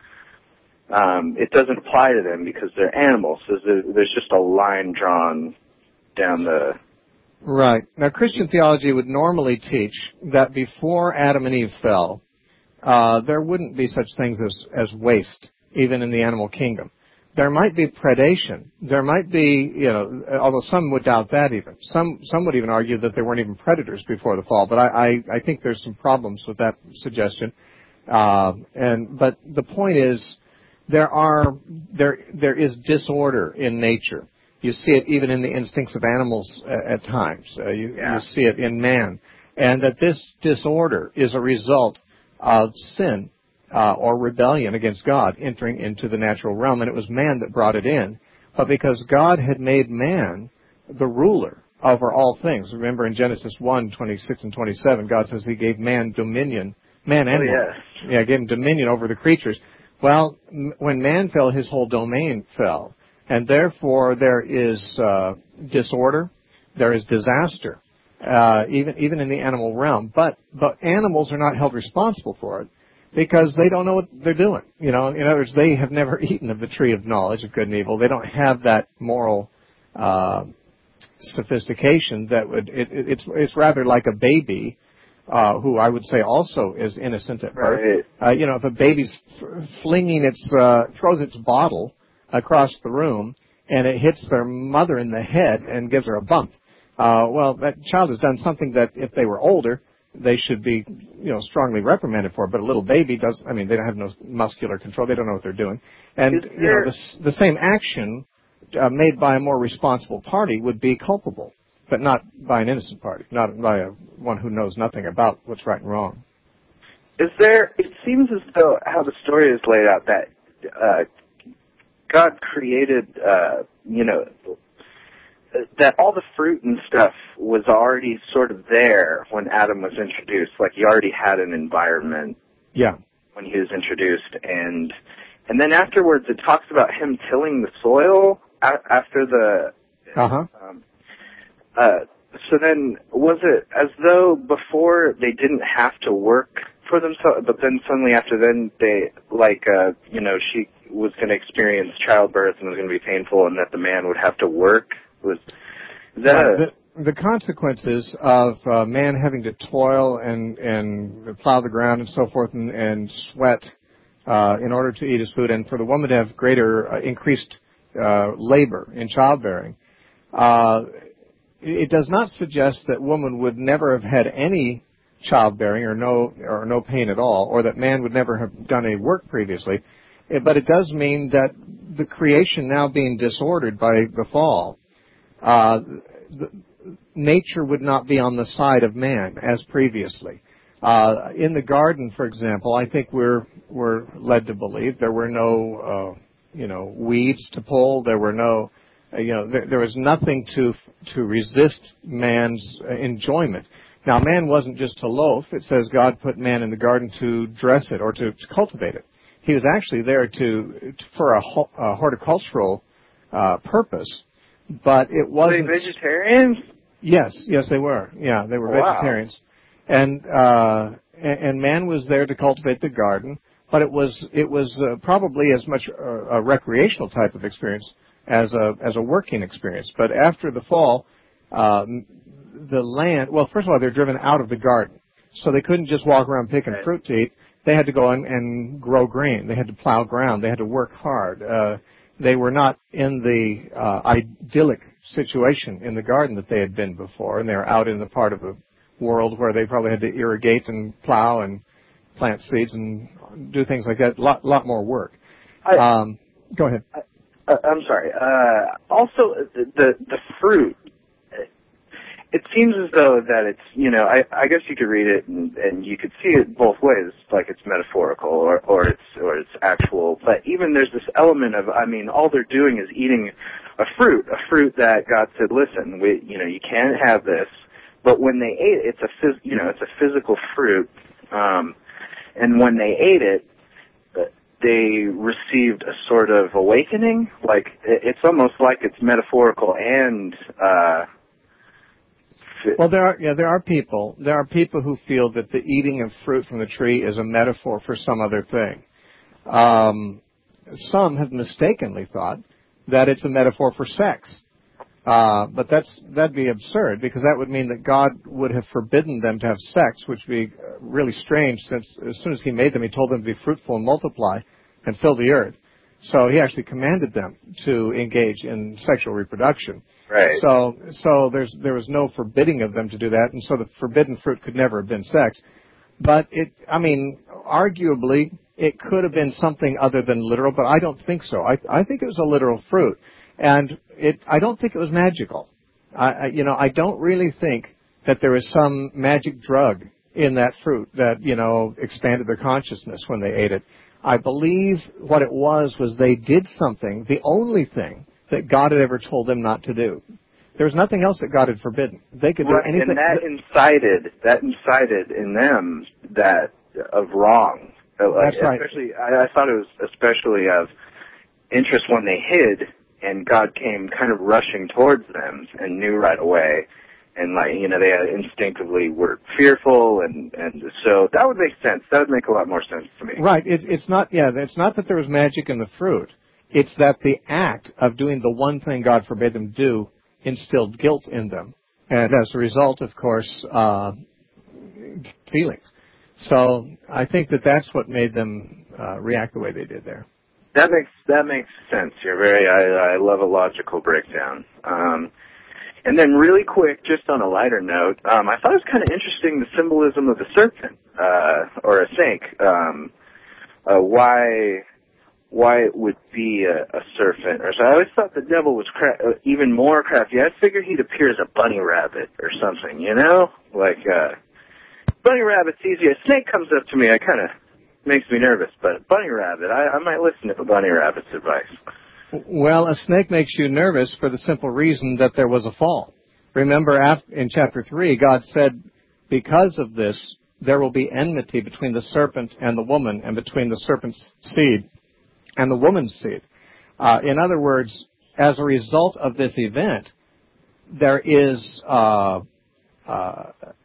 Speaker 5: Um, it doesn't apply to them because they're animals. So there's just a line drawn down the.
Speaker 1: Right. Now, Christian theology would normally teach that before Adam and Eve fell, uh, there wouldn't be such things as as waste, even in the animal kingdom. There might be predation. There might be, you know, although some would doubt that even. Some some would even argue that there weren't even predators before the fall. But I, I, I think there's some problems with that suggestion. Uh, and but the point is, there are there there is disorder in nature. You see it even in the instincts of animals at, at times. Uh, you,
Speaker 5: yeah.
Speaker 1: you see it in man, and that this disorder is a result of sin. Uh, or rebellion against God entering into the natural realm, and it was man that brought it in. But because God had made man the ruler over all things, remember in Genesis one, twenty-six and twenty-seven, God says he gave man dominion, man and
Speaker 5: oh,
Speaker 1: woman.
Speaker 5: yes.
Speaker 1: Yeah, gave him dominion over the creatures. Well, m- when man fell, his whole domain fell, and therefore there is uh, disorder, there is disaster, uh, even even in the animal realm. But but animals are not held responsible for it, because they don't know what they're doing. You know, in other words, they have never eaten of the tree of knowledge of good and evil. They don't have that moral uh, sophistication that would. It, it, it's it's rather like a baby, uh, who I would say also is innocent at birth.
Speaker 5: Right.
Speaker 1: Uh, you know, if a baby's f- flinging its uh, throws its bottle across the room and it hits their mother in the head and gives her a bump, uh, well, that child has done something that if they were older, they should be, you know, strongly reprimanded for. But a little baby does, I mean, they don't have no muscular control. They don't know what they're doing. And,
Speaker 5: Is
Speaker 1: you know, the, the same action uh, made by a more responsible party would be culpable, but not by an innocent party, not by a, one who knows nothing about what's right and wrong.
Speaker 5: Is there, it seems as though how the story is laid out that uh, God created, uh, you know, that all the fruit and stuff was already sort of there when Adam was introduced. Like he already had an environment.
Speaker 1: Yeah.
Speaker 5: When he was introduced, and and then afterwards it talks about him tilling the soil a- after the.
Speaker 1: Uh huh.
Speaker 5: Um, uh, so then, was it as though before they didn't have to work for themselves, but then suddenly after then they, like, uh, you know, she was going to experience childbirth and it was going to be painful, and that the man would have to work? Was is that
Speaker 1: right.
Speaker 5: a,
Speaker 1: the, the consequences of uh, man having to toil and and plow the ground and so forth and, and sweat uh, in order to eat his food, and for the woman to have greater uh, increased uh, labor in childbearing, uh, it does not suggest that woman would never have had any childbearing or no or no pain at all, or that man would never have done any work previously. But it does mean that the creation now being disordered by the fall, uh, the, nature would not be on the side of man as previously. Uh, in the garden, for example, I think we're we're led to believe there were no uh, you know weeds to pull. There were no uh, you know there, there was nothing to to resist man's enjoyment. Now, man wasn't just to loaf. It says God put man in the garden to dress it or to, to cultivate it. He was actually there to for a, a horticultural uh, purpose, but it wasn't.
Speaker 5: Were they vegetarians?
Speaker 1: Yes, yes, they were. Yeah, they were
Speaker 5: Wow.
Speaker 1: vegetarians, and, uh, and and man was there to cultivate the garden, but it was it was uh, probably as much a, a recreational type of experience as a as a working experience. But after the fall, uh, the land. Well, first of all, they're driven out of the garden, so they couldn't just walk around picking
Speaker 5: Right.
Speaker 1: fruit to eat. They had to go in and grow grain. They had to plow ground. They had to work hard. Uh, They were not in the uh, idyllic situation in the garden that they had been before, and they were out in the part of the world where they probably had to irrigate and plow and plant seeds and do things like that. A lot, lot more work.
Speaker 5: I,
Speaker 1: um, go ahead.
Speaker 5: I, uh, I'm sorry. Uh, also, the the fruit. It seems as though that it's, you know, I, I guess you could read it and, and you could see it both ways, like it's metaphorical or, or it's or it's actual. But even there's this element of, I mean, all they're doing is eating a fruit, a fruit that God said, listen, we, you know, you can't have this. But when they ate it, it's a phys, you know, it's a physical fruit, um, and when they ate it, they received a sort of awakening. Like it's almost like it's metaphorical and. Uh,
Speaker 1: Well, there are yeah, there are people there are people who feel that the eating of fruit from the tree is a metaphor for some other thing. Um, some have mistakenly thought that it's a metaphor for sex, uh, but that's that'd be absurd because that would mean that God would have forbidden them to have sex, which would be really strange since as soon as He made them, He told them to be fruitful and multiply and fill the earth. So He actually commanded them to engage in sexual reproduction.
Speaker 5: Right.
Speaker 1: So, so there's there was no forbidding of them to do that, and so the forbidden fruit could never have been sex. But it, I mean, arguably, it could have been something other than literal, but I don't think so. I, I think it was a literal fruit, and it. I don't think it was magical. I, I, you know, I don't really think that there was some magic drug in that fruit that you know expanded their consciousness when they ate it. I believe what it was was they did something, the only thing that God had ever told them not to do. There was nothing else that God had forbidden. They could
Speaker 5: right,
Speaker 1: do anything.
Speaker 5: And that incited, that incited in them that of wrong. Like,
Speaker 1: That's right.
Speaker 5: Especially, I, I thought it was especially of interest when they hid, and God came kind of rushing towards them and knew right away. And like, you know, they instinctively were fearful, and, and so that would make sense. That would make a lot more sense to me.
Speaker 1: Right. It, it's not, yeah, it's not that there was magic in the fruit. It's that the act of doing the one thing God forbade them to do instilled guilt in them. And as a result, of course, uh, feelings. So I think that that's what made them uh, react the way they did there.
Speaker 5: That makes, that makes sense. You're very, I, I love a logical breakdown. Um, And then really quick, just on a lighter note, um, I thought it was kind of interesting the symbolism of the serpent, uh, or a snake, um, uh, why, why it would be a, a serpent. Or so I always thought the devil was cra- uh, even more crafty. I figured he'd appear as a bunny rabbit or something, you know? Like, uh, bunny rabbit's easy. A snake comes up to me, I kind of makes me nervous, but bunny rabbit, I, I might listen to the bunny rabbit's advice.
Speaker 1: Well, a snake makes you nervous for the simple reason that there was a fall. Remember, in chapter three, God said, because of this, there will be enmity between the serpent and the woman, and between the serpent's seed and the woman's seed. Uh, in other words, as a result of this event, there is uh, uh,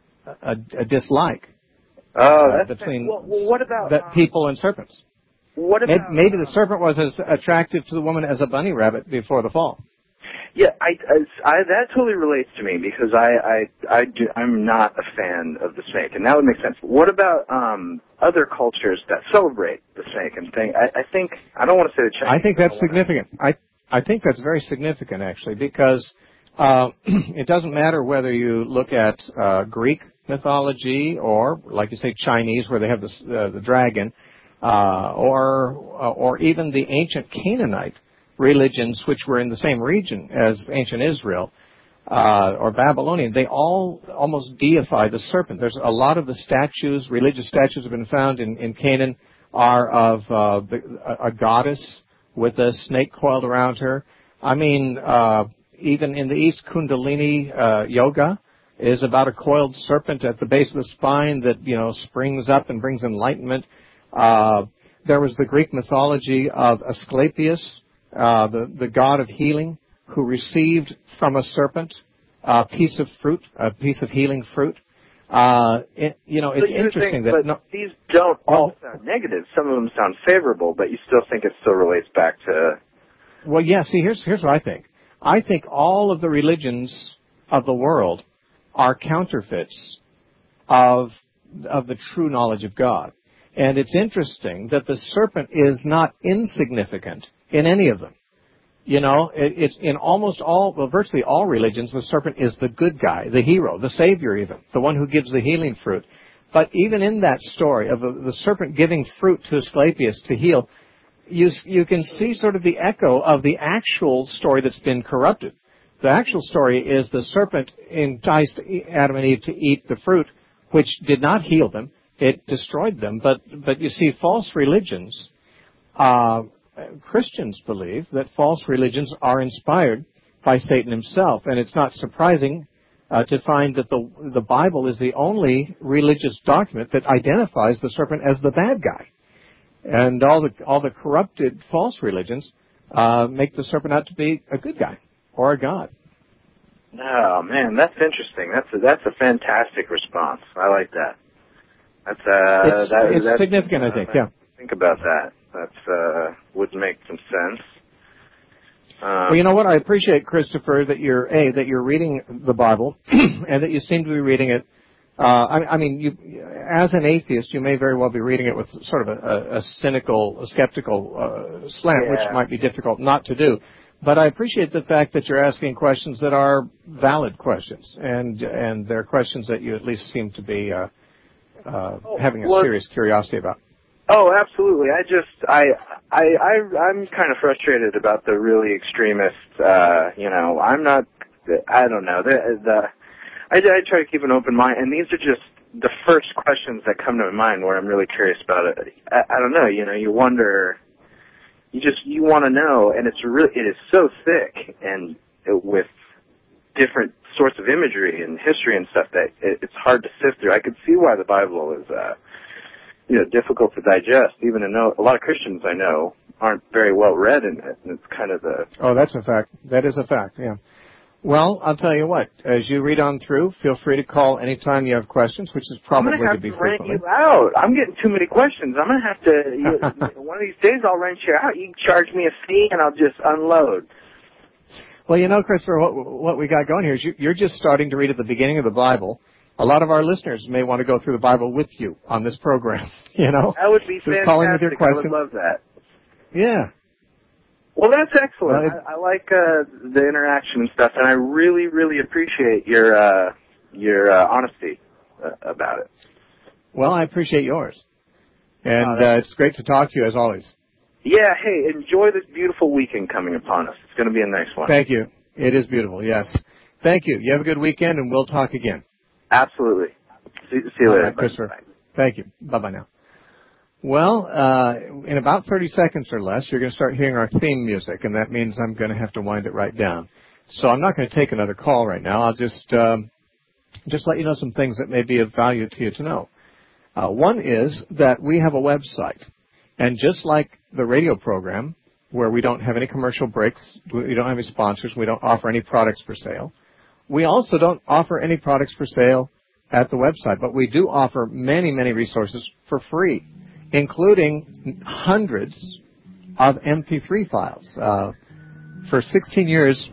Speaker 1: a, a dislike
Speaker 5: oh,
Speaker 1: uh,
Speaker 5: that's
Speaker 1: between
Speaker 5: well, well, what about,
Speaker 1: the
Speaker 5: um,
Speaker 1: people and serpents.
Speaker 5: What about,
Speaker 1: Maybe the serpent was as attractive to the woman as a bunny rabbit before the fall.
Speaker 5: Yeah, I, I, I that totally relates to me because I, I, I do, I'm not a fan of the snake, and that would make sense. What about um, other cultures that celebrate the snake and thing? I, I think I don't want to say the Chinese.
Speaker 1: I think that's significant. I I think that's very significant actually because uh, it doesn't matter whether you look at uh, Greek mythology or, like you say, Chinese, where they have the uh, the dragon. Uh, or uh, or even the ancient Canaanite religions, which were in the same region as ancient Israel, uh, or Babylonian, they all almost deify the serpent. There's a lot of the statues, religious statues have been found in, in Canaan, are of uh, the, a, a goddess with a snake coiled around her. I mean, uh, even in the East, Kundalini uh, yoga is about a coiled serpent at the base of the spine that, you know, springs up and brings enlightenment. Uh, there was the Greek mythology of Asclepius, uh, the, the god of healing, who received from a serpent a piece of fruit, a piece of healing fruit. Uh, it, you know, it's
Speaker 5: so
Speaker 1: interesting
Speaker 5: think,
Speaker 1: that...
Speaker 5: But
Speaker 1: no,
Speaker 5: these don't all sound negative. Some of them sound favorable, but you still think it still relates back to...
Speaker 1: Well, yeah, see, here's, here's what I think. I think all of the religions of the world are counterfeits of, of the true knowledge of God. And it's interesting that the serpent is not insignificant in any of them. You know, it, it's in almost all, well, virtually all religions, the serpent is the good guy, the hero, the savior even, the one who gives the healing fruit. But even in that story of the, the serpent giving fruit to Asclepius to heal, you, you can see sort of the echo of the actual story that's been corrupted. The actual story is the serpent enticed Adam and Eve to eat the fruit, which did not heal them. It destroyed them. But, but you see, false religions, uh, Christians believe that false religions are inspired by Satan himself. And it's not surprising uh, to find that the, the Bible is the only religious document that identifies the serpent as the bad guy. And all the all the corrupted false religions uh, make the serpent out to be a good guy or a god.
Speaker 5: Oh man, that's interesting. That's a, that's a fantastic response. I like that. That's uh,
Speaker 1: it's,
Speaker 5: that,
Speaker 1: it's
Speaker 5: that's,
Speaker 1: significant,
Speaker 5: uh,
Speaker 1: I think. Yeah.
Speaker 5: Think about that. That's uh, would make some sense. Um,
Speaker 1: well, you know what? I appreciate, Christopher, that you're a that you're reading the Bible and that you seem to be reading it. Uh, I, I mean, you, as an atheist, you may very well be reading it with sort of a, a cynical, a skeptical uh, slant,
Speaker 5: yeah.
Speaker 1: which might be difficult not to do. But I appreciate the fact that you're asking questions that are valid questions, and and they're questions that you at least seem to be uh, uh,
Speaker 5: oh,
Speaker 1: having a
Speaker 5: well,
Speaker 1: serious curiosity about.
Speaker 5: Oh, absolutely. I just, I, I, I, I'm kind of frustrated about the really extremist. Uh, you know, I'm not. I don't know. The, the I, I try to keep an open mind, and these are just the first questions that come to my mind where I'm really curious about it. I, I don't know, you know, you wonder, you just, you want to know, and it's really, it is so thick, and it, with different sorts of imagery and history and stuff that it, it's hard to sift through. I could see why the Bible is, uh, you know, difficult to digest, even though a lot of Christians I know aren't very well read in it, and it's kind of the...
Speaker 1: Oh, that's a fact. That is a fact, yeah. Well, I'll tell you what. As you read on through, feel free to call anytime you have questions, which is probably
Speaker 5: going
Speaker 1: to be
Speaker 5: to
Speaker 1: frequently.
Speaker 5: I'm going to have to rent you out. I'm getting too many questions. I'm going to have to, you, one of these days I'll rent you out. You can charge me a fee and I'll just unload.
Speaker 1: Well, you know, Christopher, what, what we got going here is you, you're just starting to read at the beginning of the Bible. A lot of our listeners may want to go through the Bible with you on this program, you know?
Speaker 5: That would be
Speaker 1: just
Speaker 5: fantastic.
Speaker 1: Calling with your questions.
Speaker 5: I would love that.
Speaker 1: Yeah.
Speaker 5: Well, that's excellent.
Speaker 1: Well, it,
Speaker 5: I, I like uh, the interaction and stuff, and I really, really appreciate your uh, your uh, honesty uh, about it.
Speaker 1: Well, I appreciate yours, and
Speaker 5: oh,
Speaker 1: uh, it's great to talk to you as always.
Speaker 5: Yeah. Hey, enjoy this beautiful weekend coming upon us. It's going to be a nice one.
Speaker 1: Thank you. It is beautiful. Yes. Thank you. You have a good weekend, and we'll talk again.
Speaker 5: Absolutely. See, see you
Speaker 1: All
Speaker 5: later.
Speaker 1: right, Christopher. Thank you. Bye bye now. Well, uh, in about thirty seconds or less, you're going to start hearing our theme music, and that means I'm going to have to wind it right down. So I'm not going to take another call right now. I'll just um, just let you know some things that may be of value to you to know. Uh, one is that we have a website, and just like the radio program, where we don't have any commercial breaks, we don't have any sponsors, we don't offer any products for sale, we also don't offer any products for sale at the website, but we do offer many, many resources for free, including hundreds of M P three files. Uh, for sixteen years,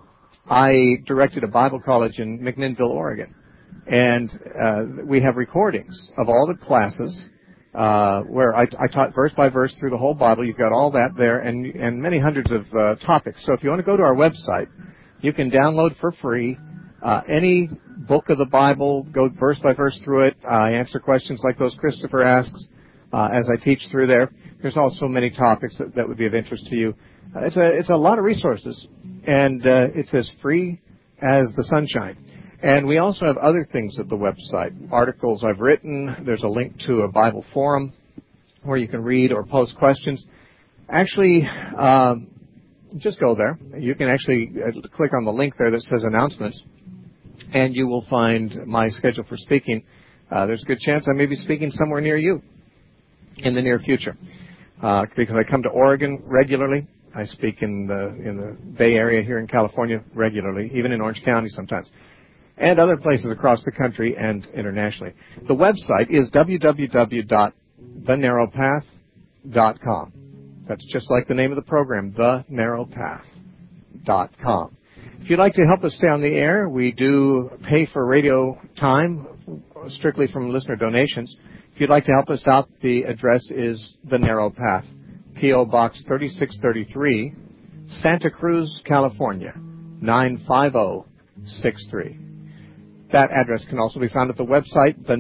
Speaker 1: I directed a Bible college in McMinnville, Oregon, and uh, we have recordings of all the classes uh, where I, I taught verse by verse through the whole Bible. You've got all that there, and, and many hundreds of uh, topics. So if you want to go to our website, you can download for free uh, any book of the Bible, go verse by verse through it. I answer questions like those Christopher asks. Uh, as I teach through there. There's also many topics that, that would be of interest to you. Uh, it's a it's a lot of resources, and uh, it's as free as the sunshine. And we also have other things at the website. Articles I've written. There's a link to a Bible forum where you can read or post questions. Actually, um, just go there. You can actually uh, click on the link there that says announcements, and you will find my schedule for speaking. Uh, there's a good chance I may be speaking somewhere near you in the near future, uh, because I come to Oregon regularly. I speak in the in the Bay Area here in California regularly, even in Orange County sometimes, and other places across the country and internationally. The website is w w w dot the narrow path dot com. That's just like the name of the program, the narrow path dot com. If you'd like to help us stay on the air, we do pay for radio time strictly from listener donations. If you'd like to help us out, the address is The Narrow Path, P O. Box thirty-six thirty-three, Santa Cruz, California, nine five zero six three. That address can also be found at the website, the